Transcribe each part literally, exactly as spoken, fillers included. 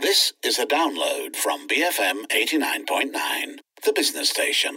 This is a download from B F M eighty-nine point nine, the business station.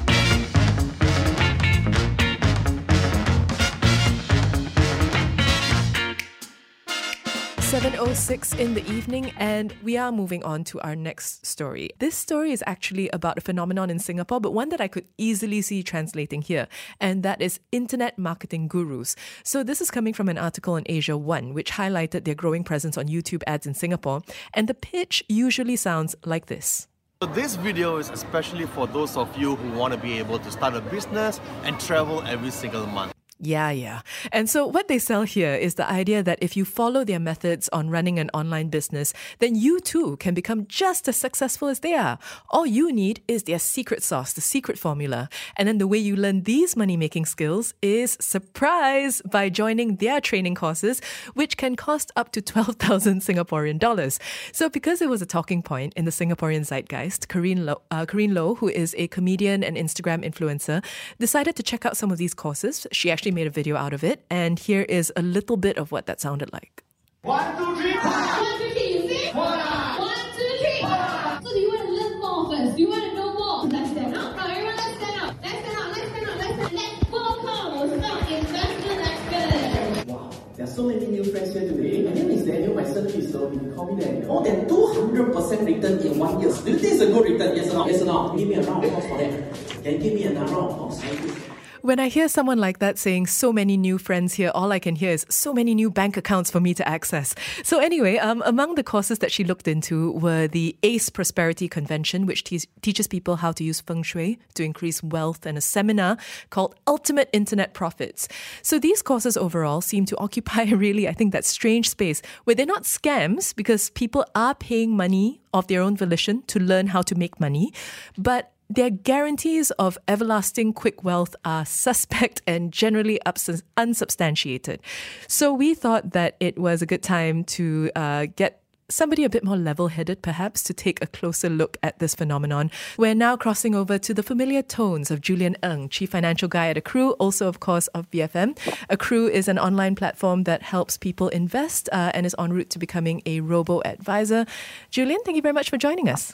seven oh six in the evening, and we are moving on to our next story. This story is actually about a phenomenon in Singapore, but one that I could easily see translating here, and that is internet marketing gurus. So this is coming from an article in Asia One, which highlighted their growing presence on YouTube ads in Singapore, and the pitch usually sounds like this. So this video is especially for those of you who want to be able to start a business and travel every single month. Yeah, yeah. And so what they sell here is the idea that if you follow their methods on running an online business, then you too can become just as successful as they are. All you need is their secret sauce, the secret formula. And then the way you learn these money-making skills is, surprise, by joining their training courses, which can cost up to twelve thousand Singaporean dollars. So because it was a talking point in the Singaporean zeitgeist, Corinne Low, uh, Corinne Low, who is a comedian and Instagram influencer, decided to check out some of these courses. She actually made a video out of it, and here is a little bit of what that sounded like. One, two, three, four. One, two, three, you see? Four. One, two, three, four. So do you want to learn more first? Do you want to know more? Let's stand up. Now everyone, let's stand up. Let's stand up, let's stand up, let's stand up. Let's focus. Stop investment expert. Wow, there are so many new friends here today. My name is Daniel, my surname is Low. You can call me Daniel. More than two hundred percent return in one year. Do you think it's a good return? Yes or no? Yes or no? Give me a round of applause for that. Can you give me another round of applause? Thank you. When I hear someone like that saying so many new friends here, all I can hear is so many new bank accounts for me to access. So anyway, um, among the courses that she looked into were the ACE Prosperity Convention, which te- teaches people how to use feng shui to increase wealth, and a seminar called Ultimate Internet Profits. So these courses overall seem to occupy really, I think, that strange space where they're not scams because people are paying money of their own volition to learn how to make money, but their guarantees of everlasting quick wealth are suspect and generally ups- unsubstantiated. So we thought that it was a good time to uh, get somebody a bit more level-headed, perhaps, to take a closer look at this phenomenon. We're now crossing over to the familiar tones of Julian Ng, Chief Financial Guy at Accrue, also, of course, of B F M. Accrue is an online platform that helps people invest uh, and is en route to becoming a robo-advisor. Julian, thank you very much for joining us.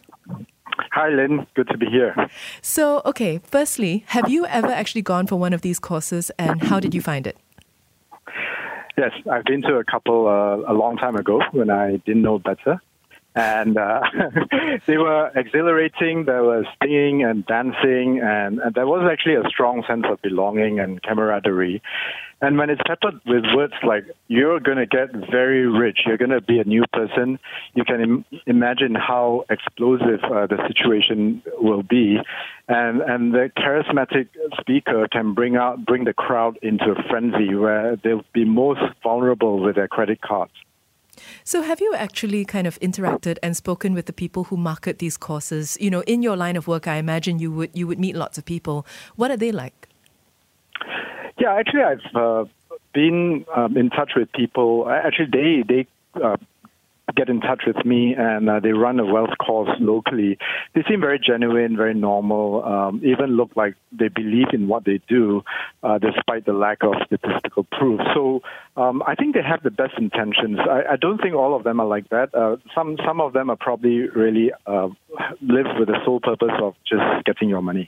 Hi, Lynn. Good to be here. So, okay, firstly, have you ever actually gone for one of these courses, and how did you find it? Yes, I've been to a couple uh, a long time ago when I didn't know better. And uh, they were exhilarating. There was singing and dancing, and, and there was actually a strong sense of belonging and camaraderie. And when it's peppered with words like, you're going to get very rich, you're going to be a new person, you can Im- imagine how explosive uh, the situation will be. And and the charismatic speaker can bring out bring the crowd into a frenzy where they'll be most vulnerable with their credit cards. So have you actually kind of interacted and spoken with the people who market these courses? You know, in your line of work, I imagine you would you would meet lots of people. What are they like? Yeah, actually, I've uh, been um, in touch with people. Actually, they they uh, get in touch with me, and uh, they run a wealth course locally. They seem very genuine, very normal, um, even look like they believe in what they do, uh, despite the lack of statistical proof. So um, I think they have the best intentions. I, I don't think all of them are like that. Uh, some some of them are probably really uh, live with the sole purpose of just getting your money.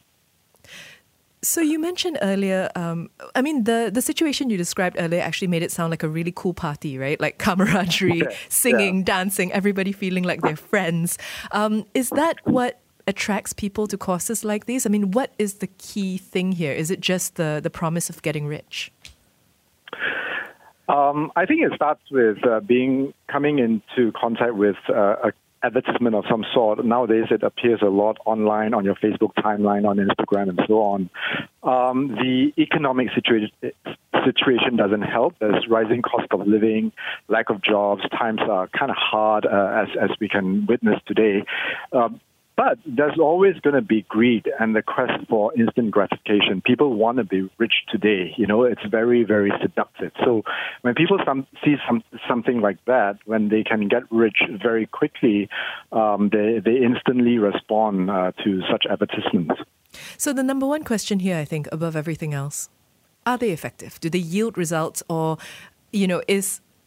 So you mentioned earlier, um, I mean, the, the situation you described earlier actually made it sound like a really cool party, right? Like camaraderie, okay. singing, yeah. dancing, everybody feeling like they're friends. Um, is that what attracts people to courses like these? I mean, what is the key thing here? Is it just the, the promise of getting rich? Um, I think it starts with uh, being coming into contact with uh, a advertisement of some sort. Nowadays, it appears a lot online on your Facebook timeline, on Instagram, and so on. Um, the economic situation situation doesn't help. There's rising cost of living, lack of jobs. Times are kind of hard, uh, as as we can witness today. Um, But there's always going to be greed and the quest for instant gratification. People want to be rich today. You know, it's very, very seductive. So when people some, see some, something like that, when they can get rich very quickly, um, they, they instantly respond uh, to such advertisements. So the number one question here, I think, above everything else, are they effective? Do they yield results? Or, you know, is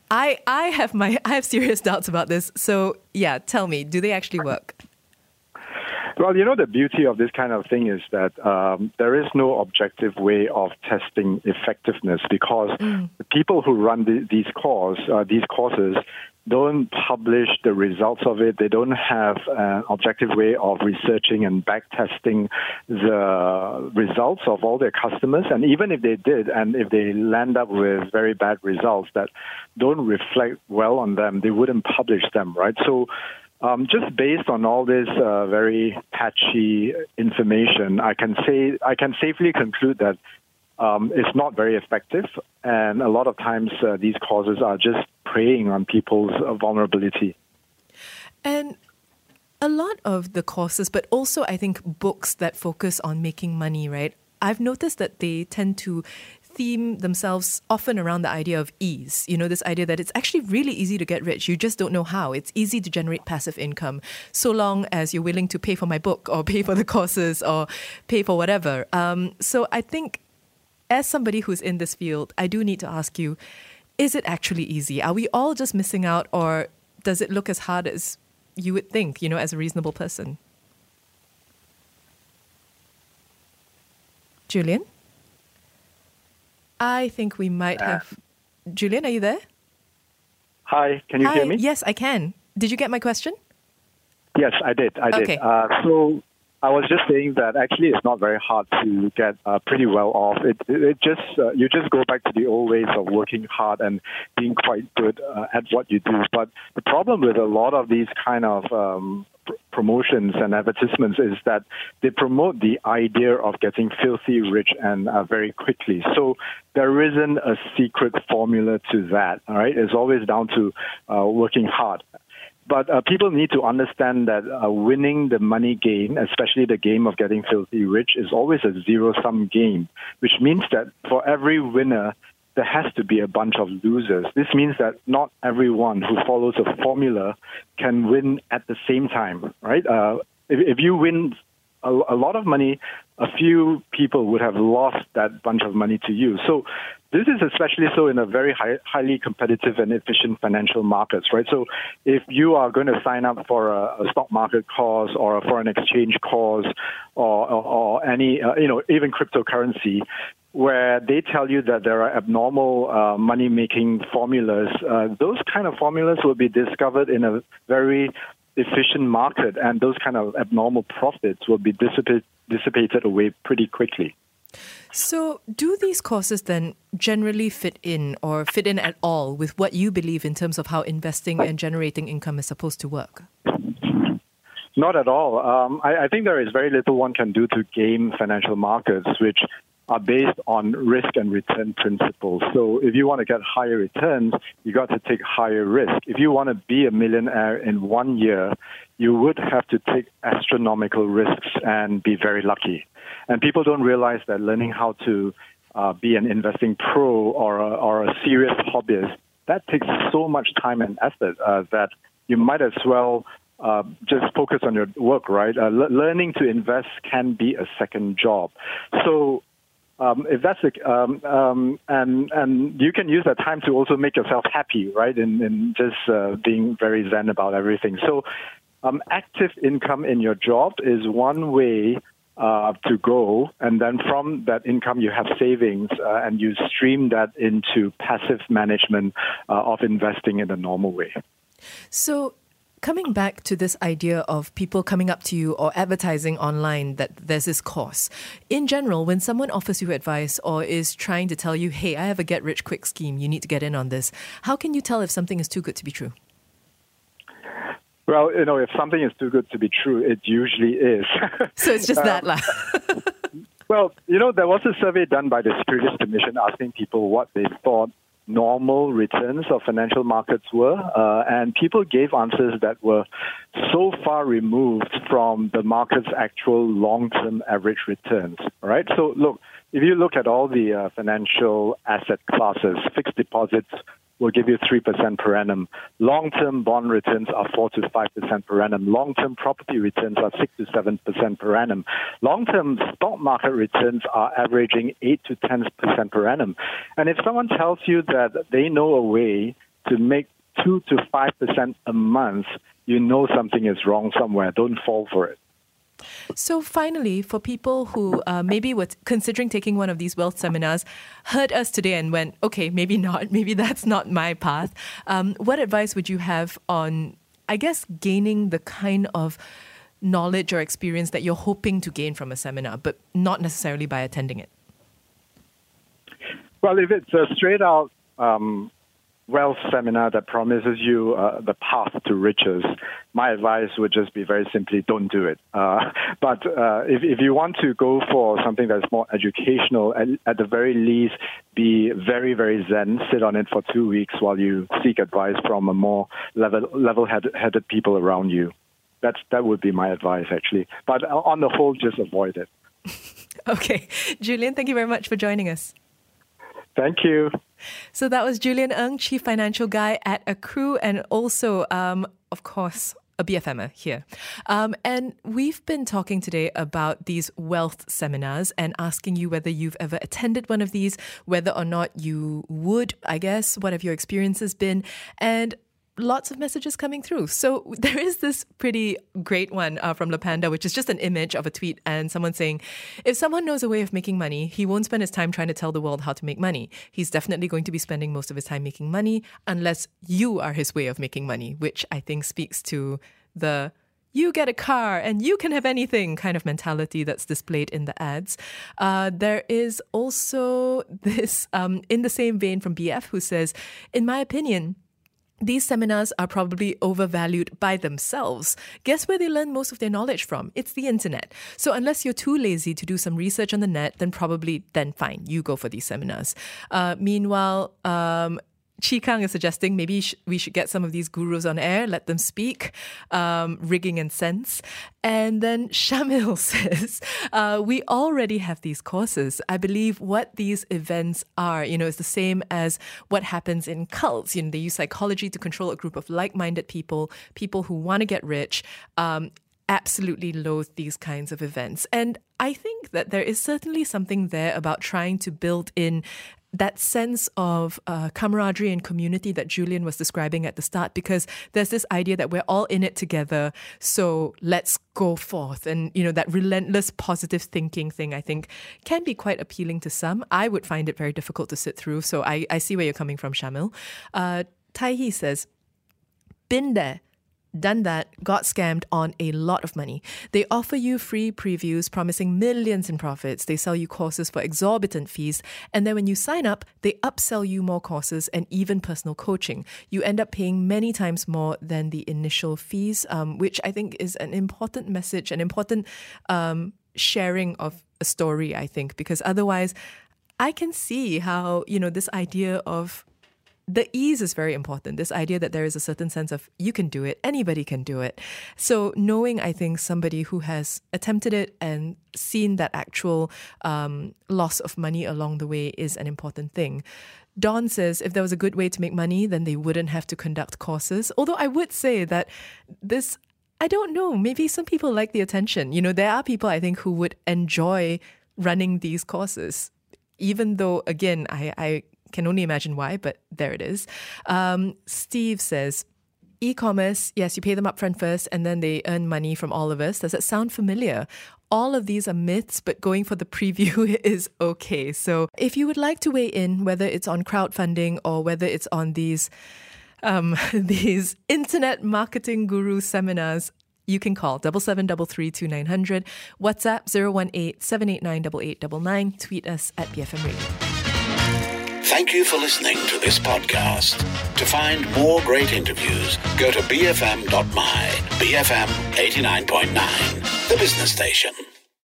I, I have my I have serious doubts about this. So yeah, tell me, do they actually work? Well, you know, the beauty of this kind of thing is that um, there is no objective way of testing effectiveness because mm. the people who run the, these course, uh, these courses don't publish the results of it. They don't have an objective way of researching and backtesting the results of all their customers. And even if they did, and if they land up with very bad results that don't reflect well on them, they wouldn't publish them, right? So Um, just based on all this uh, very patchy information, I can say I can safely conclude that um, it's not very effective, and a lot of times uh, these causes are just preying on people's uh, vulnerability. And a lot of the courses, but also I think books that focus on making money, right? I've noticed that they tend to theme themselves often around the idea of ease. You know, this idea that it's actually really easy to get rich. You just don't know how. It's easy to generate passive income so long as you're willing to pay for my book or pay for the courses or pay for whatever. Um, so I think as somebody who's in this field, I do need to ask you, is it actually easy? Are we all just missing out, or does it look as hard as you would think, you know, as a reasonable person? Julian? I think we might have... Uh, Julian, are you there? Hi, can you Hi. hear me? Yes, I can. Did you get my question? Yes, I did. I did. Okay. Uh, so I was just saying that actually it's not very hard to get uh, pretty well off. It, it, it just uh, you just go back to the old ways of working hard and being quite good uh, at what you do. But the problem with a lot of these kind of um, pr- promotions and advertisements is that they promote the idea of getting filthy rich and uh, very quickly. So there isn't a secret formula to that. All right, it's always down to uh, working hard. But uh, people need to understand that uh, winning the money game, especially the game of getting filthy rich, is always a zero-sum game, which means that for every winner, there has to be a bunch of losers. This means that not everyone who follows a formula can win at the same time, right? Uh, if, if you win a, a lot of money, a few people would have lost that bunch of money to you. So this is especially so in a very high, highly competitive and efficient financial markets, right? So if you are going to sign up for a, a stock market course or a foreign exchange course or, or, or any, uh, you know, even cryptocurrency, where they tell you that there are abnormal uh, money-making formulas, uh, those kind of formulas will be discovered in a very efficient market, and those kind of abnormal profits will be dissipated, dissipated away pretty quickly. So do these courses then generally fit in or fit in at all with what you believe in terms of how investing and generating income is supposed to work? Not at all. Um, I, I think there is very little one can do to game financial markets, which are based on risk and return principles. So if you want to get higher returns, you got to take higher risk. If you want to be a millionaire in one year, you would have to take astronomical risks and be very lucky. And people don't realize that learning how to uh, be an investing pro or a, or a serious hobbyist, that takes so much time and effort uh, that you might as well uh, just focus on your work, right? Uh, le- learning to invest can be a second job. So Um, if that's the, um, um, and and you can use that time to also make yourself happy, right? In, in just uh, being very zen about everything. So, um, active income in your job is one way uh, to go, and then from that income you have savings, uh, and you stream that into passive management uh, of investing in a normal way. So, coming back to this idea of people coming up to you or advertising online that there's this course, in general, when someone offers you advice or is trying to tell you, hey, I have a get-rich-quick scheme, you need to get in on this, how can you tell if something is too good to be true? Well, you know, if something is too good to be true, it usually is. So it's just that, lah. Well, you know, there was a survey done by the Securities Commission asking people what they thought normal returns of financial markets were, uh, and people gave answers that were so far removed from the market's actual long-term average returns, right? So look, if you look at all the uh, financial asset classes, fixed deposits will give you three percent per annum. Long-term bond returns are four to five percent per annum. Long-term property returns are six to seven percent per annum. Long-term stock market returns are averaging eight to ten percent per annum. And if someone tells you that they know a way to make two to five percent a month, you know something is wrong somewhere. Don't fall for it. So finally, for people who uh, maybe were considering taking one of these wealth seminars, heard us today and went, okay, maybe not, maybe that's not my path. Um, what advice would you have on, I guess, gaining the kind of knowledge or experience that you're hoping to gain from a seminar, but not necessarily by attending it? Well, if it's a straight out um, wealth seminar that promises you uh, the path to riches, my advice would just be very simply, don't do it. Uh, but uh, if, if you want to go for something that's more educational, at, at the very least, be very, very zen, sit on it for two weeks while you seek advice from a more level, level-headed people around you. That's, that would be my advice, actually. But on the whole, just avoid it. Okay. Julian, thank you very much for joining us. Thank you. So that was Julian Ng, Chief Financial Guy at Accrue, and also, um, of course, a B F M er here. Um, and we've been talking today about these wealth seminars and asking you whether you've ever attended one of these, whether or not you would, I guess, what have your experiences been? And lots of messages coming through. So there is this pretty great one uh, from Lapanda, which is just an image of a tweet and someone saying, if someone knows a way of making money, he won't spend his time trying to tell the world how to make money. He's definitely going to be spending most of his time making money unless you are his way of making money, which I think speaks to the you get a car and you can have anything kind of mentality that's displayed in the ads. Uh, there is also this, um, in the same vein from B F, who says, in my opinion, these seminars are probably overvalued by themselves. Guess where they learn most of their knowledge from? It's the internet. So unless you're too lazy to do some research on the net, then probably, then fine, you go for these seminars. Uh, meanwhile, um, Chi Kang is suggesting maybe sh- we should get some of these gurus on air, let them speak, um, rigging and sense. And then Shamil says, uh, we already have these courses. I believe what these events are, you know, is the same as what happens in cults. You know, they use psychology to control a group of like-minded people, people who want to get rich, um, absolutely loathe these kinds of events. And I think that there is certainly something there about trying to build in that sense of uh, camaraderie and community that Julian was describing at the start, because there's this idea that we're all in it together, so let's go forth. And, you know, that relentless positive thinking thing, I think, can be quite appealing to some. I would find it very difficult to sit through, so I, I see where you're coming from, Shamil. Uh, Tai Hee says, been there. Done that, got scammed on a lot of money. They offer you free previews promising millions in profits. They sell you courses for exorbitant fees. And then when you sign up, they upsell you more courses and even personal coaching. You end up paying many times more than the initial fees, um, which I think is an important message, an important um, sharing of a story, I think, because otherwise I can see how, you know, this idea of the ease is very important. This idea that there is a certain sense of you can do it, anybody can do it. So knowing, I think, somebody who has attempted it and seen that actual um, loss of money along the way is an important thing. Dawn says if there was a good way to make money, then they wouldn't have to conduct courses. Although I would say that this, I don't know, maybe some people like the attention. You know, there are people, I think, who would enjoy running these courses, even though, again, I, I can only imagine why, but there it is. Um, Steve says, e-commerce, yes, you pay them upfront first and then they earn money from all of us. Does that sound familiar? All of these are myths, but going for the preview is okay. So if you would like to weigh in, whether it's on crowdfunding or whether it's on these, um, these internet marketing guru seminars, you can call double seven double three two nine hundred, WhatsApp zero one eight seven eight nine eight eight nine nine, tweet us at B F M Radio. Thank you for listening to this podcast. To find more great interviews, go to b f m dot my, B F M eighty-nine point nine, the business station.